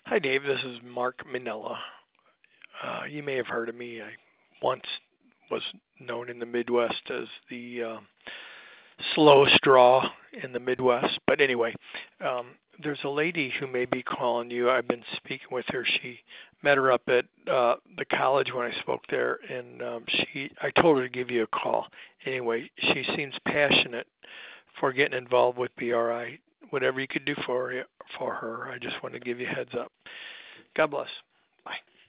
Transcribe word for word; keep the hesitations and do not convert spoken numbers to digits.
Hi, Dave. This is Mark Minella. Uh, you may have heard of me. I once was known in the Midwest as the uh, slow straw in the Midwest. But anyway, um, there's a lady who may be calling you. I've been speaking with her. She met her up at uh, the college when I spoke there, and um, she I told her to give you a call. Anyway, she seems passionate for getting involved with B R I. Whatever you could do for for her, I just want to give you a heads up. God bless. Bye.